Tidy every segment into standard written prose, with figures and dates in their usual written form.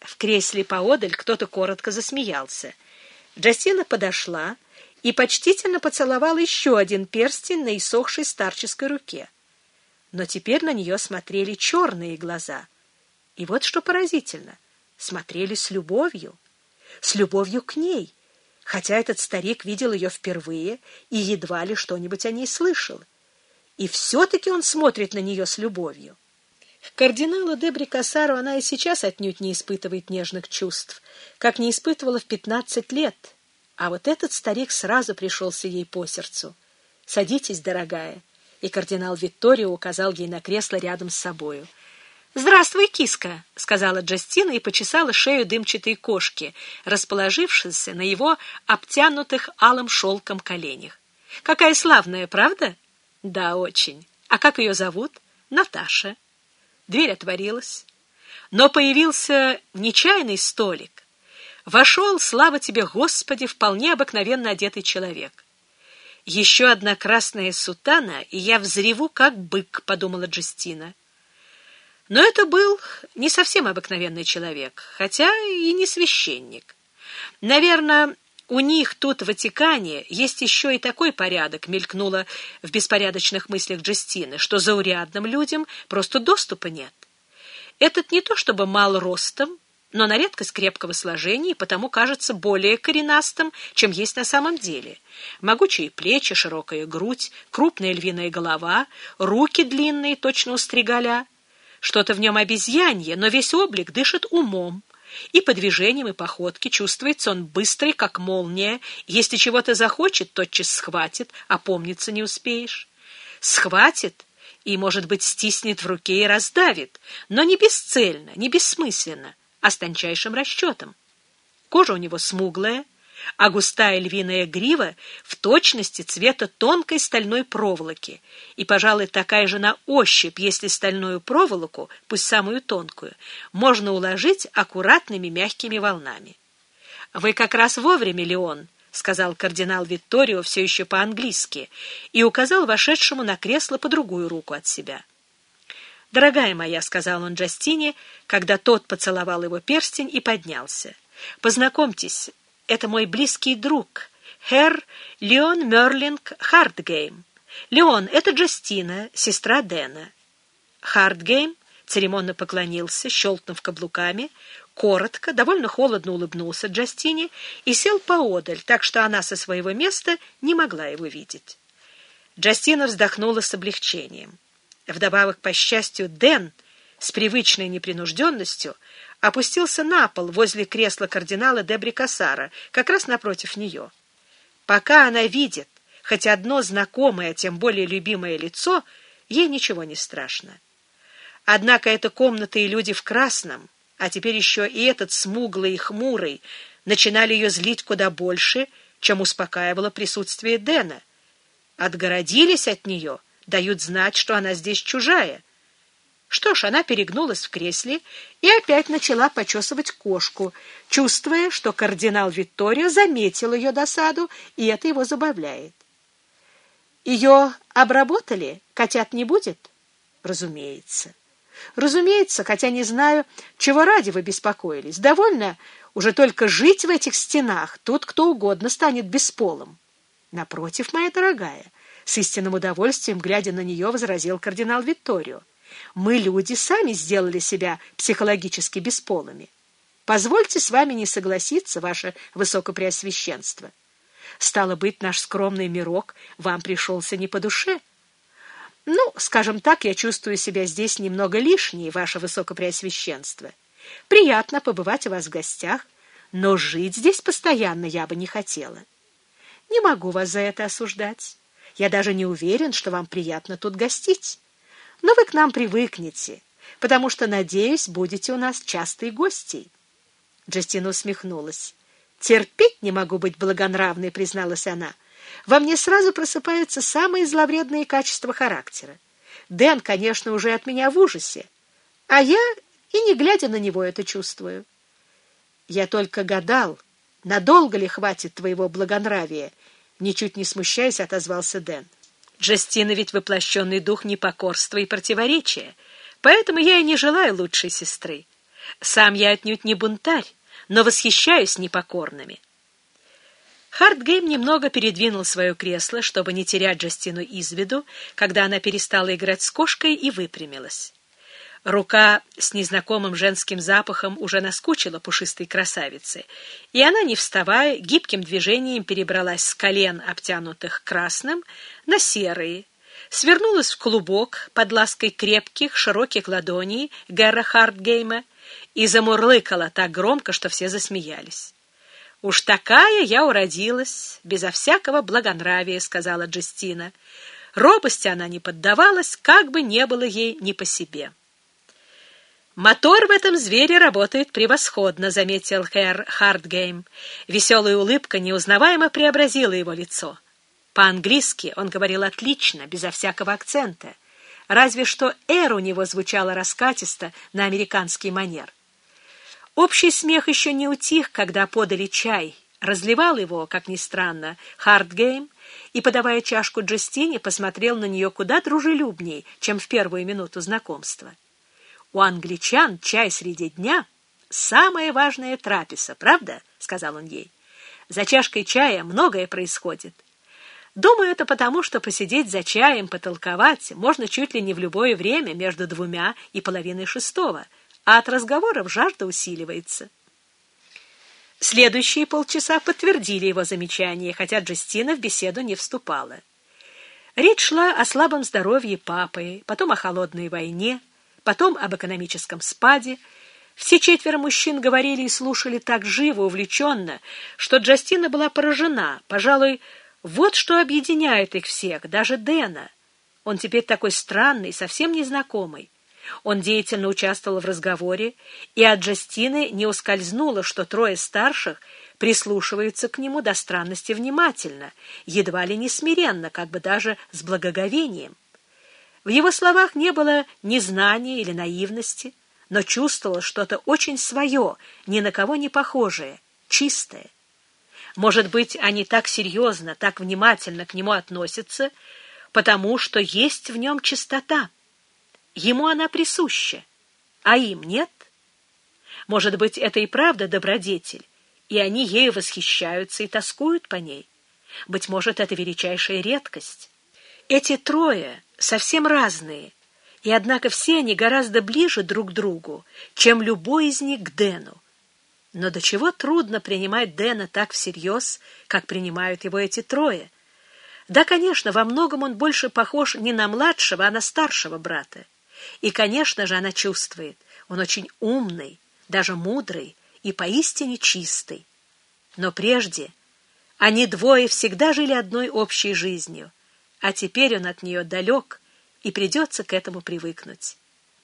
В кресле поодаль кто-то коротко засмеялся. Джастина подошла и почтительно поцеловала еще один перстень на иссохшей старческой руке. Но теперь на нее смотрели черные глаза. И вот что поразительно, смотрели с любовью к ней, хотя этот старик видел ее впервые и едва ли что-нибудь о ней слышал. И все-таки он смотрит на нее с любовью. К кардиналу де Брикассару она и сейчас отнюдь не испытывает нежных чувств, как не испытывала в 15 лет. А вот этот старик сразу пришелся ей по сердцу. «Садитесь, дорогая», и кардинал Витторио указал ей на кресло рядом с собою. «Здравствуй, киска», — сказала Джастина и почесала шею дымчатой кошки, расположившейся на его обтянутых алым шелком коленях. «Какая славная, правда?» «Да, очень. А как ее зовут?» «Наташа». Дверь отворилась, но появился нечаянный столик. Вошел, слава тебе, Господи, вполне обыкновенно одетый человек. «Еще одна красная сутана, и я взреву, как бык», — подумала Джастина. Но это был не совсем обыкновенный человек, хотя и не священник. Наверное, у них тут в Ватикане есть еще и такой порядок, мелькнуло в беспорядочных мыслях Джастины, что заурядным людям просто доступа нет. Этот не то чтобы мал ростом, но на редкость крепкого сложения, и потому кажется более коренастым, чем есть на самом деле. Могучие плечи, широкая грудь, крупная львиная голова, руки длинные, точно у стригаля. Что-то в нем обезьянье, но весь облик дышит умом. И по движениям, и походке чувствуется он быстрый, как молния. Если чего-то захочет, тотчас схватит, опомниться не успеешь. Схватит и, может быть, стиснет в руке и раздавит, но не бесцельно, не бессмысленно, а с тончайшим расчетом. Кожа у него смуглая, а густая львиная грива в точности цвета тонкой стальной проволоки, и, пожалуй, такая же на ощупь, если стальную проволоку, пусть самую тонкую, можно уложить аккуратными мягкими волнами. «Вы как раз вовремя, Леон», — сказал кардинал Витторио все еще по-английски и указал вошедшему на кресло по другую руку от себя. «Дорогая моя», — сказал он Джастине, когда тот поцеловал его перстень и поднялся, — «познакомьтесь, это мой близкий друг, Herr Леон Мерлинг Хартгейм. Леон, это Джастина, сестра Дэна». Хартгейм церемонно поклонился, щелкнув каблуками, коротко, довольно холодно улыбнулся Джастине и сел поодаль, так что она со своего места не могла его видеть. Джастина вздохнула с облегчением. Вдобавок, по счастью, Дэн с привычной непринужденностью опустился на пол возле кресла кардинала де Брикассара, как раз напротив нее. Пока она видит хоть одно знакомое, тем более любимое лицо, ей ничего не страшно. Однако эта комната и люди в красном, а теперь еще и этот смуглый и хмурый, начинали ее злить куда больше, чем успокаивало присутствие Дэна. Отгородились от нее, дают знать, что она здесь чужая. Что ж, она перегнулась в кресле и опять начала почесывать кошку, чувствуя, что кардинал Витторио заметил ее досаду, и это его забавляет. «Ее обработали? Котят не будет?» «Разумеется. Разумеется, хотя не знаю, чего ради вы беспокоились. Довольно уже только жить в этих стенах, тут кто угодно станет бесполым». «Напротив, моя дорогая», — с истинным удовольствием, глядя на нее, возразил кардинал Витторио, «мы, люди, сами сделали себя психологически бесполыми. Позвольте с вами не согласиться, ваше высокопреосвященство. Стало быть, наш скромный мирок вам пришелся не по душе. Ну, скажем так, я чувствую себя здесь немного лишней, ваше высокопреосвященство. Приятно побывать у вас в гостях, но жить здесь постоянно я бы не хотела. Не могу вас за это осуждать. Я даже не уверен, что вам приятно тут гостить. Но вы к нам привыкнете, потому что, надеюсь, будете у нас частой гостьей». Джастина усмехнулась. «Терпеть не могу быть благонравной», — призналась она. «Во мне сразу просыпаются самые зловредные качества характера. Дэн, конечно, уже от меня в ужасе, а я и не глядя на него это чувствую». «Я только гадал, надолго ли хватит твоего благонравия?» Ничуть не смущаясь, отозвался Дэн. «Джастина ведь воплощенный дух непокорства и противоречия, поэтому я и не желаю лучшей сестры. Сам я отнюдь не бунтарь, но восхищаюсь непокорными». Хартгейм немного передвинул свое кресло, чтобы не терять Джастину из виду, когда она перестала играть с кошкой и выпрямилась. Рука с незнакомым женским запахом уже наскучила пушистой красавице, и она, не вставая, гибким движением перебралась с колен, обтянутых красным, на серые, свернулась в клубок под лаской крепких, широких ладоней Герра Хартгейма и замурлыкала так громко, что все засмеялись. «Уж такая я уродилась, безо всякого благонравия», — сказала Джастина. Робости она не поддавалась, как бы не было ей ни по себе. «Мотор в этом звере работает превосходно», — заметил Herr Хартгейм. Веселая улыбка неузнаваемо преобразила его лицо. По-английски он говорил отлично, безо всякого акцента. Разве что «р» у него звучало раскатисто на американский манер. Общий смех еще не утих, когда подали чай. Разливал его, как ни странно, Хартгейм, и, подавая чашку Джастине, посмотрел на нее куда дружелюбней, чем в первую минуту знакомства. «У англичан чай среди дня — самая важная трапеза, правда?» — сказал он ей. «За чашкой чая многое происходит. Думаю, это потому, что посидеть за чаем, потолковать можно чуть ли не в любое время между 2 и половиной 6, а от разговоров жажда усиливается». Следующие полчаса подтвердили его замечание, хотя Джастина в беседу не вступала. Речь шла о слабом здоровье папы, потом о холодной войне, потом об экономическом спаде. Все 4 мужчин говорили и слушали так живо, увлеченно, что Джастина была поражена. Пожалуй, вот что объединяет их всех, даже Дэна. Он теперь такой странный, совсем незнакомый. Он деятельно участвовал в разговоре, и от Джастины не ускользнуло, что 3 старших прислушиваются к нему до странности внимательно, едва ли не смиренно, как бы даже с благоговением. В его словах не было ни знания или наивности, но чувствовалось что-то очень свое, ни на кого не похожее, чистое. Может быть, они так серьезно, так внимательно к нему относятся, потому что есть в нем чистота. Ему она присуща, а им нет. Может быть, это и правда добродетель, и они ею восхищаются и тоскуют по ней. Быть может, это величайшая редкость. Эти 3 совсем разные, и однако все они гораздо ближе друг к другу, чем любой из них к Дэну. Но до чего трудно принимать Дэна так всерьез, как принимают его эти 3. Да, конечно, во многом он больше похож не на младшего, а на старшего брата. И, конечно же, она чувствует, он очень умный, даже мудрый и поистине чистый. Но прежде они 2 всегда жили одной общей жизнью, а теперь он от нее далек, и придется к этому привыкнуть.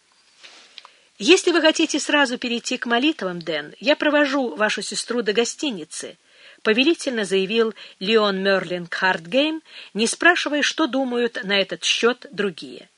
«Если вы хотите сразу перейти к молитвам, Дэн, я провожу вашу сестру до гостиницы», — повелительно заявил Леон Мерлин Хартгейм, не спрашивая, что думают на этот счет другие.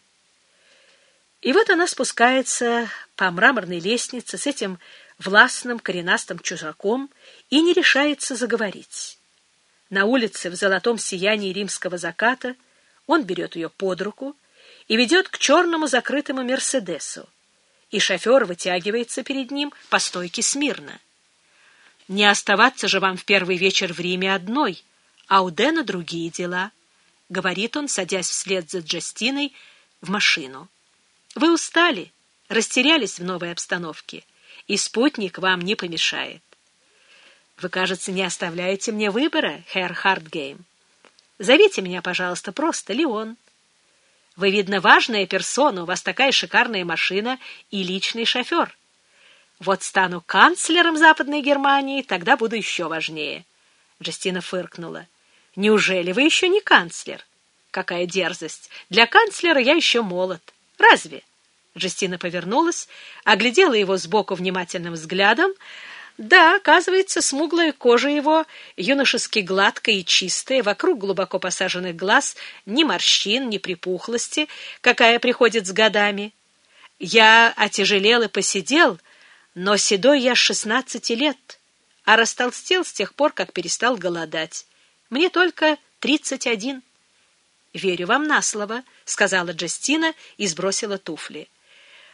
И вот она спускается по мраморной лестнице с этим властным коренастым чужаком и не решается заговорить. На улице в золотом сиянии римского заката он берет ее под руку и ведет к черному закрытому «Мерседесу», и шофер вытягивается перед ним по стойке смирно. «Не оставаться же вам в первый вечер в Риме одной, а у Дэна другие дела», — говорит он, садясь вслед за Джастиной в машину. «Вы устали, растерялись в новой обстановке, и спутник вам не помешает. Вы, кажется, не оставляете мне выбора, Herr Хартгейм. Зовите меня, пожалуйста, просто Леон. Вы, видно, важная персона, у вас такая шикарная машина и личный шофер. Вот стану канцлером Западной Германии, тогда буду еще важнее». Джастина фыркнула. «Неужели вы еще не канцлер? Какая дерзость! Для канцлера я еще молод. Разве?» Джастина повернулась, оглядела его сбоку внимательным взглядом. Да, оказывается, смуглая кожа его юношески гладкая и чистая, вокруг глубоко посаженных глаз ни морщин, ни припухлости, какая приходит с годами. Я отяжелел и посидел, но седой я с 16 лет, а растолстел с тех пор, как перестал голодать. Мне только 31. «Верю вам на слово», — сказала Джастина и сбросила туфли.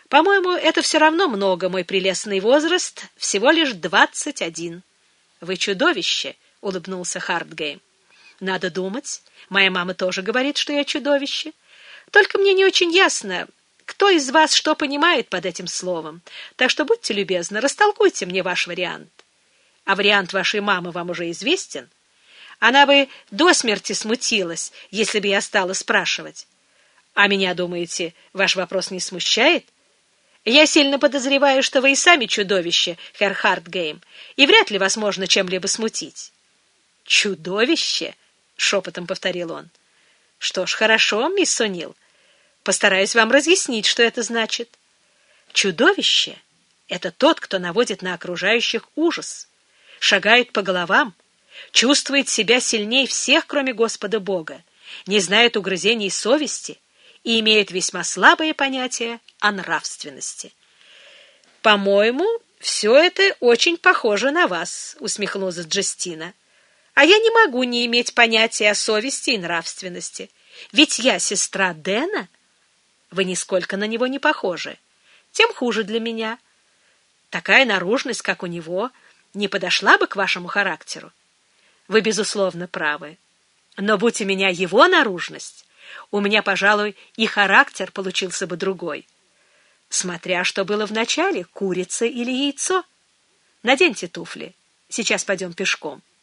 По-моему, это все равно много, мой прелестный возраст, всего лишь 21. Вы чудовище, — улыбнулся Хартгейм. Надо думать. Моя мама тоже говорит, что я чудовище. Только мне не очень ясно, кто из вас что понимает под этим словом. Так что будьте любезны, растолкуйте мне ваш вариант. А вариант вашей мамы вам уже известен? Она бы до смерти смутилась, если бы я стала спрашивать. А меня, думаете, ваш вопрос не смущает? Я сильно подозреваю, что вы и сами чудовище, херр Хартгейм, и вряд ли вас можно чем-либо смутить. Чудовище? — шепотом повторил он. Что ж, хорошо, мисс О'Нил. Постараюсь вам разъяснить, что это значит. Чудовище — это тот, кто наводит на окружающих ужас, шагает по головам, чувствует себя сильнее всех, кроме Господа Бога, не знает угрызений совести и имеет весьма слабое понятие о нравственности. «По-моему, все это очень похоже на вас», — усмехнулась Джастина. «А я не могу не иметь понятия о совести и нравственности. Ведь я сестра Дэна. Вы нисколько на него не похожи. Тем хуже для меня. Такая наружность, как у него, не подошла бы к вашему характеру. Вы, безусловно, правы. Но будь у меня его наружность, у меня, пожалуй, и характер получился бы другой. Смотря что было вначале, курица или яйцо. Наденьте туфли. Сейчас пойдем пешком».